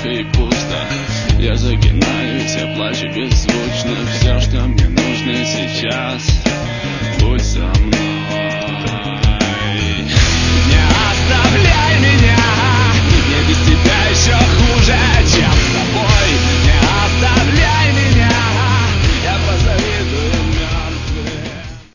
и пусто. Я загинаюсь, я плачу без звука.